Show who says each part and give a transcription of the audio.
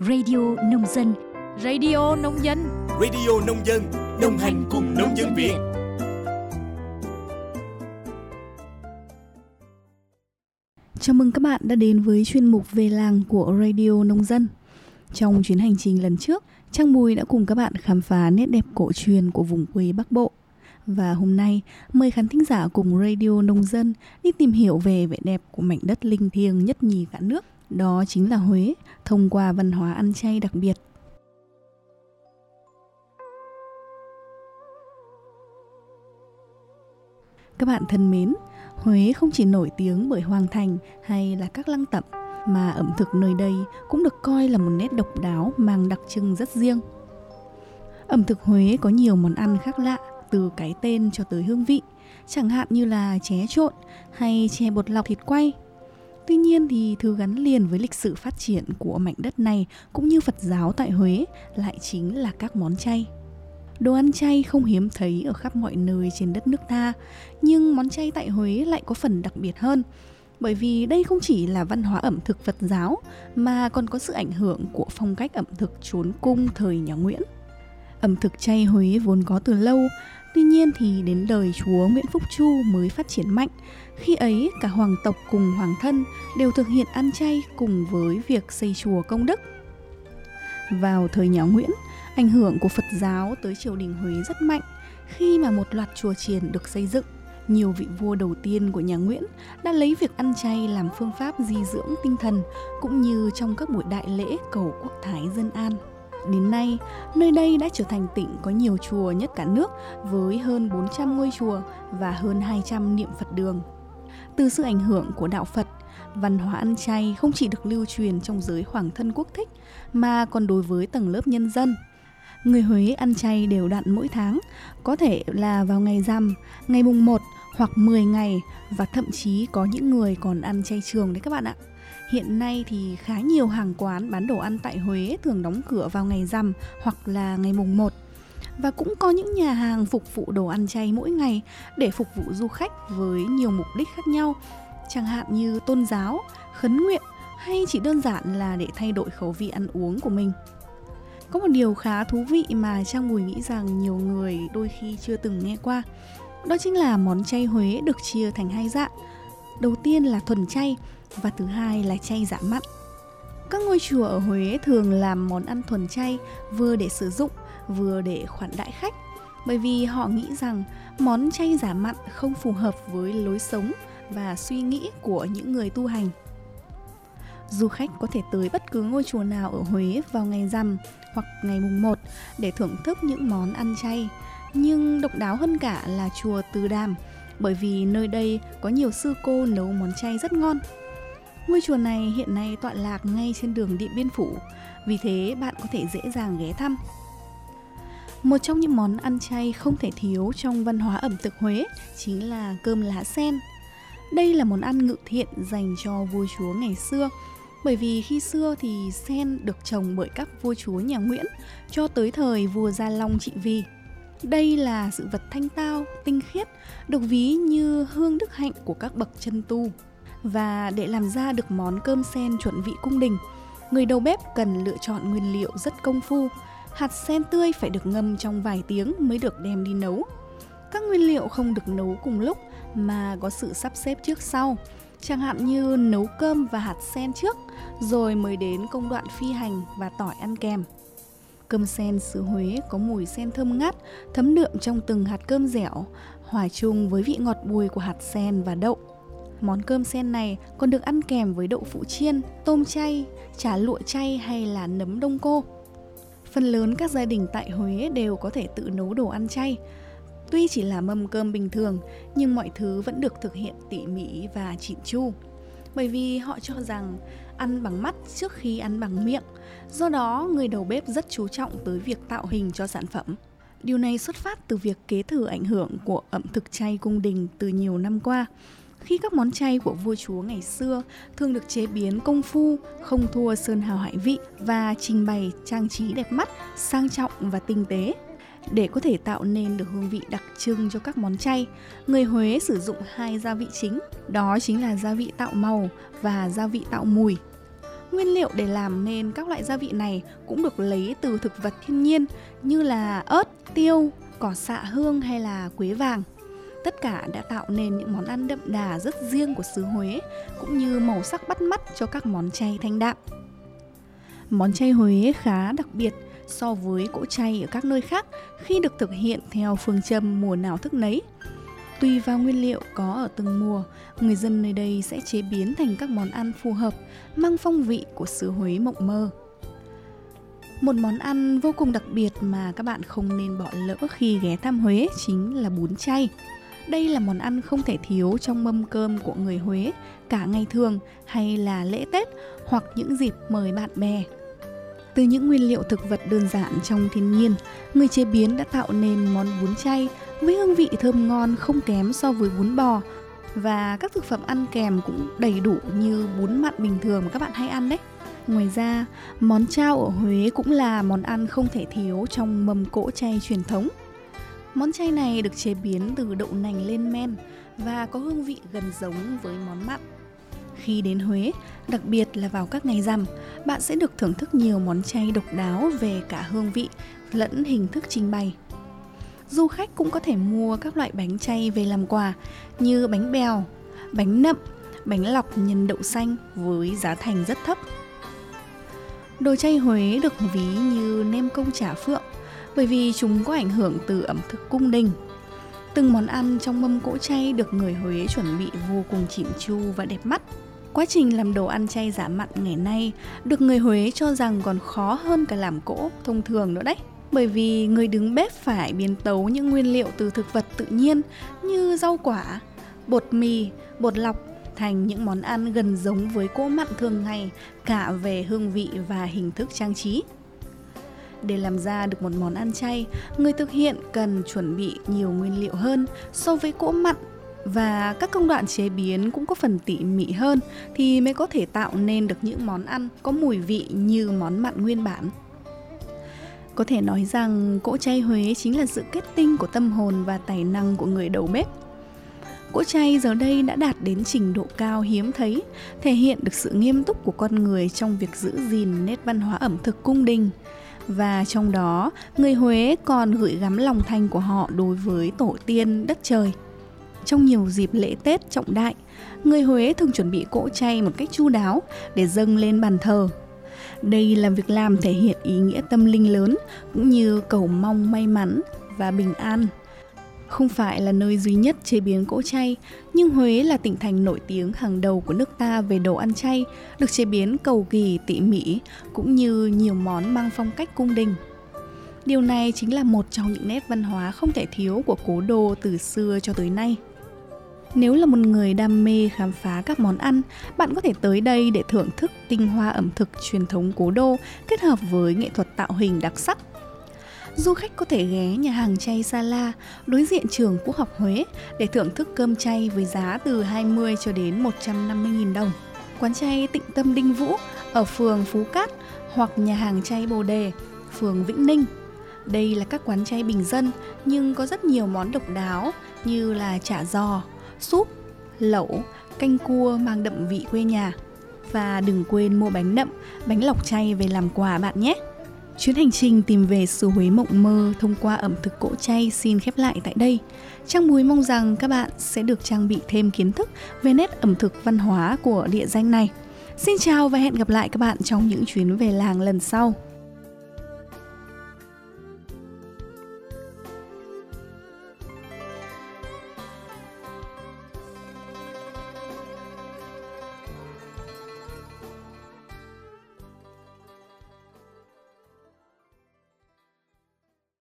Speaker 1: Radio Nông Dân.
Speaker 2: Radio Nông Dân.
Speaker 3: Radio Nông Dân, đồng hành cùng nông dân Việt.
Speaker 4: Chào mừng các bạn đã đến với chuyên mục Về làng của Radio Nông Dân. Trong chuyến hành trình lần trước, Trang Mùi đã cùng các bạn khám phá nét đẹp cổ truyền của vùng quê Bắc Bộ. Và hôm nay, mời khán thính giả cùng Radio Nông Dân đi tìm hiểu về vẻ đẹp của mảnh đất linh thiêng nhất nhì cả nước. Đó chính là Huế, thông qua văn hóa ăn chay đặc biệt. Các bạn thân mến, Huế không chỉ nổi tiếng bởi Hoàng Thành hay là các lăng tẩm, mà ẩm thực nơi đây cũng được coi là một nét độc đáo mang đặc trưng rất riêng. Ẩm thực Huế có nhiều món ăn khác lạ, từ cái tên cho tới hương vị, chẳng hạn như là chè trộn hay chè bột lọc thịt quay. Tuy nhiên thì thứ gắn liền với lịch sử phát triển của mảnh đất này cũng như Phật giáo tại Huế lại chính là các món chay. Đồ ăn chay không hiếm thấy ở khắp mọi nơi trên đất nước ta, nhưng món chay tại Huế lại có phần đặc biệt hơn, bởi vì đây không chỉ là văn hóa ẩm thực Phật giáo mà còn có sự ảnh hưởng của phong cách ẩm thực chốn cung thời nhà Nguyễn. Ẩm thực chay Huế vốn có từ lâu, tuy nhiên thì đến đời chúa Nguyễn Phúc Chu mới phát triển mạnh. Khi ấy cả hoàng tộc cùng hoàng thân đều thực hiện ăn chay cùng với việc xây chùa công đức. Vào thời nhà Nguyễn, ảnh hưởng của Phật giáo tới triều đình Huế rất mạnh. Khi mà một loạt chùa chiền được xây dựng, nhiều vị vua đầu tiên của nhà Nguyễn đã lấy việc ăn chay làm phương pháp di dưỡng tinh thần, cũng như trong các buổi đại lễ cầu quốc thái dân an. Đến nay, nơi đây đã trở thành tỉnh có nhiều chùa nhất cả nước với hơn 400 ngôi chùa và hơn 200 niệm Phật đường. Từ sự ảnh hưởng của đạo Phật, văn hóa ăn chay không chỉ được lưu truyền trong giới hoàng thân quốc thích mà còn đối với tầng lớp nhân dân. Người Huế ăn chay đều đặn mỗi tháng, có thể là vào ngày rằm, ngày mùng 1 hoặc 10 ngày, và thậm chí có những người còn ăn chay trường đấy các bạn ạ. Hiện nay thì khá nhiều hàng quán bán đồ ăn tại Huế thường đóng cửa vào ngày rằm hoặc là ngày mùng 1. Và cũng có những nhà hàng phục vụ đồ ăn chay mỗi ngày để phục vụ du khách với nhiều mục đích khác nhau, chẳng hạn như tôn giáo, khấn nguyện hay chỉ đơn giản là để thay đổi khẩu vị ăn uống của mình. Có một điều khá thú vị mà Trang Mùi nghĩ rằng nhiều người đôi khi chưa từng nghe qua. Đó chính là món chay Huế được chia thành hai dạng. Đầu tiên là thuần chay và thứ hai là chay giả mặn. Các ngôi chùa ở Huế thường làm món ăn thuần chay vừa để sử dụng, vừa để khoản đãi khách, bởi vì họ nghĩ rằng món chay giả mặn không phù hợp với lối sống và suy nghĩ của những người tu hành. Du khách có thể tới bất cứ ngôi chùa nào ở Huế vào ngày rằm hoặc ngày mùng 1 để thưởng thức những món ăn chay. Nhưng độc đáo hơn cả là chùa Từ Đàm, bởi vì nơi đây có nhiều sư cô nấu món chay rất ngon. Ngôi chùa này hiện nay tọa lạc ngay trên đường Điện Biên Phủ, vì thế bạn có thể dễ dàng ghé thăm. Một trong những món ăn chay không thể thiếu trong văn hóa ẩm thực Huế chính là cơm lá sen. Đây là món ăn ngự thiện dành cho vua chúa ngày xưa, bởi vì khi xưa thì sen được trồng bởi các vua chúa nhà Nguyễn cho tới thời vua Gia Long trị vì. Đây là sự vật thanh tao, tinh khiết, được ví như hương đức hạnh của các bậc chân tu. Và để làm ra được món cơm sen chuẩn vị cung đình, người đầu bếp cần lựa chọn nguyên liệu rất công phu. Hạt sen tươi phải được ngâm trong vài tiếng mới được đem đi nấu. Các nguyên liệu không được nấu cùng lúc mà có sự sắp xếp trước sau, chẳng hạn như nấu cơm và hạt sen trước, rồi mới đến công đoạn phi hành và tỏi ăn kèm. Cơm sen xứ Huế có mùi sen thơm ngát, thấm đượm trong từng hạt cơm dẻo, hòa chung với vị ngọt bùi của hạt sen và đậu. Món cơm sen này còn được ăn kèm với đậu phụ chiên, tôm chay, chả lụa chay hay là nấm đông cô. Phần lớn các gia đình tại Huế đều có thể tự nấu đồ ăn chay. Tuy chỉ là mâm cơm bình thường, nhưng mọi thứ vẫn được thực hiện tỉ mỉ và chỉn chu. Bởi vì họ cho rằng ăn bằng mắt trước khi ăn bằng miệng. Do đó, người đầu bếp rất chú trọng tới việc tạo hình cho sản phẩm. Điều này xuất phát từ việc kế thừa ảnh hưởng của ẩm thực chay cung đình từ nhiều năm qua. Khi các món chay của vua chúa ngày xưa thường được chế biến công phu, không thua sơn hào hải vị và trình bày trang trí đẹp mắt, sang trọng và tinh tế. Để có thể tạo nên được hương vị đặc trưng cho các món chay, người Huế sử dụng 2 gia vị chính, đó chính là gia vị tạo màu và gia vị tạo mùi. Nguyên liệu để làm nên các loại gia vị này cũng được lấy từ thực vật thiên nhiên như là ớt, tiêu, cỏ xạ hương hay là quế vàng. Tất cả đã tạo nên những món ăn đậm đà rất riêng của xứ Huế, cũng như màu sắc bắt mắt cho các món chay thanh đạm. Món chay Huế khá đặc biệt so với cỗ chay ở các nơi khác khi được thực hiện theo phương châm mùa nào thức nấy. Tùy vào nguyên liệu có ở từng mùa, người dân nơi đây sẽ chế biến thành các món ăn phù hợp, mang phong vị của xứ Huế mộng mơ. Một món ăn vô cùng đặc biệt mà các bạn không nên bỏ lỡ khi ghé thăm Huế chính là bún chay. Đây là món ăn không thể thiếu trong mâm cơm của người Huế, cả ngày thường hay là lễ Tết hoặc những dịp mời bạn bè. Từ những nguyên liệu thực vật đơn giản trong thiên nhiên, người chế biến đã tạo nên món bún chay với hương vị thơm ngon không kém so với bún bò, và các thực phẩm ăn kèm cũng đầy đủ như bún mặn bình thường mà các bạn hay ăn đấy. Ngoài ra, món chao ở Huế cũng là món ăn không thể thiếu trong mâm cỗ chay truyền thống. Món chay này được chế biến từ đậu nành lên men và có hương vị gần giống với món mặn. Khi đến Huế, đặc biệt là vào các ngày rằm, bạn sẽ được thưởng thức nhiều món chay độc đáo về cả hương vị lẫn hình thức trình bày. Du khách cũng có thể mua các loại bánh chay về làm quà như bánh bèo, bánh nậm, bánh lọc nhân đậu xanh với giá thành rất thấp. Đồ chay Huế được ví như nem công chả phượng bởi vì chúng có ảnh hưởng từ ẩm thực cung đình. Từng món ăn trong mâm cỗ chay được người Huế chuẩn bị vô cùng chỉn chu và đẹp mắt. Quá trình làm đồ ăn chay giả mặn ngày nay được người Huế cho rằng còn khó hơn cả làm cỗ thông thường nữa đấy. Bởi vì người đứng bếp phải biến tấu những nguyên liệu từ thực vật tự nhiên như rau quả, bột mì, bột lọc thành những món ăn gần giống với cỗ mặn thường ngày cả về hương vị và hình thức trang trí. Để làm ra được một món ăn chay, người thực hiện cần chuẩn bị nhiều nguyên liệu hơn so với cỗ mặn, và các công đoạn chế biến cũng có phần tỉ mỉ hơn thì mới có thể tạo nên được những món ăn có mùi vị như món mặn nguyên bản. Có thể nói rằng cỗ chay Huế chính là sự kết tinh của tâm hồn và tài năng của người đầu bếp. Cỗ chay giờ đây đã đạt đến trình độ cao hiếm thấy, thể hiện được sự nghiêm túc của con người trong việc giữ gìn nét văn hóa ẩm thực cung đình. Và trong đó, người Huế còn gửi gắm lòng thành của họ đối với tổ tiên đất trời. Trong nhiều dịp lễ Tết trọng đại, người Huế thường chuẩn bị cỗ chay một cách chu đáo để dâng lên bàn thờ. Đây là việc làm thể hiện ý nghĩa tâm linh lớn, cũng như cầu mong may mắn và bình an. Không phải là nơi duy nhất chế biến cỗ chay, nhưng Huế là tỉnh thành nổi tiếng hàng đầu của nước ta về đồ ăn chay, được chế biến cầu kỳ tỉ mỉ, cũng như nhiều món mang phong cách cung đình. Điều này chính là một trong những nét văn hóa không thể thiếu của cố đô từ xưa cho tới nay. Nếu là một người đam mê khám phá các món ăn, bạn có thể tới đây để thưởng thức tinh hoa ẩm thực truyền thống cố đô kết hợp với nghệ thuật tạo hình đặc sắc. Du khách có thể ghé nhà hàng chay Sala đối diện trường Quốc học Huế để thưởng thức cơm chay với giá từ 20 cho đến 150.000 đồng. Quán chay Tịnh Tâm Đinh Vũ ở phường Phú Cát hoặc nhà hàng chay Bồ Đề, phường Vĩnh Ninh. Đây là các quán chay bình dân nhưng có rất nhiều món độc đáo như là chả giò, súp, lẩu, canh cua mang đậm vị quê nhà. Và đừng quên mua bánh nậm, bánh lọc chay về làm quà bạn nhé. Chuyến hành trình tìm về xứ Huế mộng mơ thông qua ẩm thực cỗ chay xin khép lại tại đây. Trang Bùi mong rằng các bạn sẽ được trang bị thêm kiến thức về nét ẩm thực văn hóa của địa danh này. Xin chào và hẹn gặp lại các bạn trong những chuyến về làng lần sau.